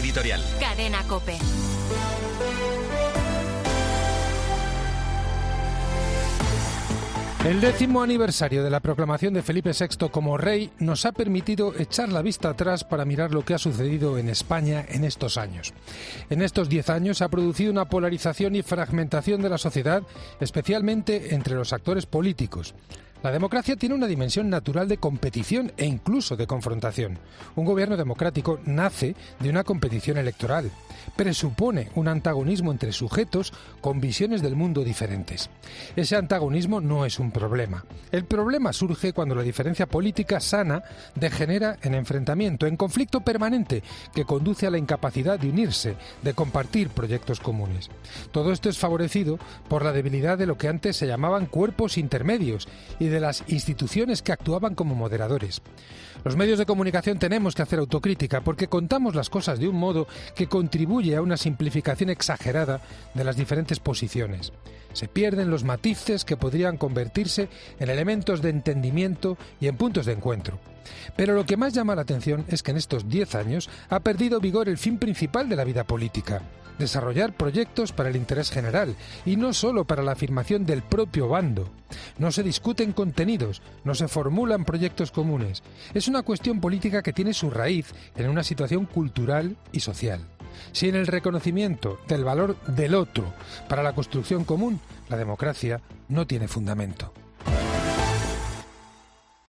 editorial. Cadena COPE. El 10º aniversario de la proclamación de Felipe VI como rey nos ha permitido echar la vista atrás para mirar lo que ha sucedido en España en estos años. En estos 10 años se ha producido una polarización y fragmentación de la sociedad, especialmente entre los actores políticos. La democracia tiene una dimensión natural de competición e incluso de confrontación. Un gobierno democrático nace de una competición electoral. Presupone un antagonismo entre sujetos con visiones del mundo diferentes. Ese antagonismo no es un problema. El problema surge cuando la diferencia política sana degenera en enfrentamiento, en conflicto permanente que conduce a la incapacidad de unirse, de compartir proyectos comunes. Todo esto es favorecido por la debilidad de lo que antes se llamaban cuerpos intermedios y de las instituciones que actuaban como moderadores. Los medios de comunicación tenemos que hacer autocrítica porque contamos las cosas de un modo que contribuye a una simplificación exagerada de las diferentes posiciones. Se pierden los matices que podrían convertirse en elementos de entendimiento y en puntos de encuentro. Pero lo que más llama la atención es que en estos 10 años ha perdido vigor el fin principal de la vida política: desarrollar proyectos para el interés general y no solo para la afirmación del propio bando. No se discuten contenidos, no se formulan proyectos comunes. Es una cuestión política que tiene su raíz en una situación cultural y social. Sin el reconocimiento del valor del otro para la construcción común, la democracia no tiene fundamento.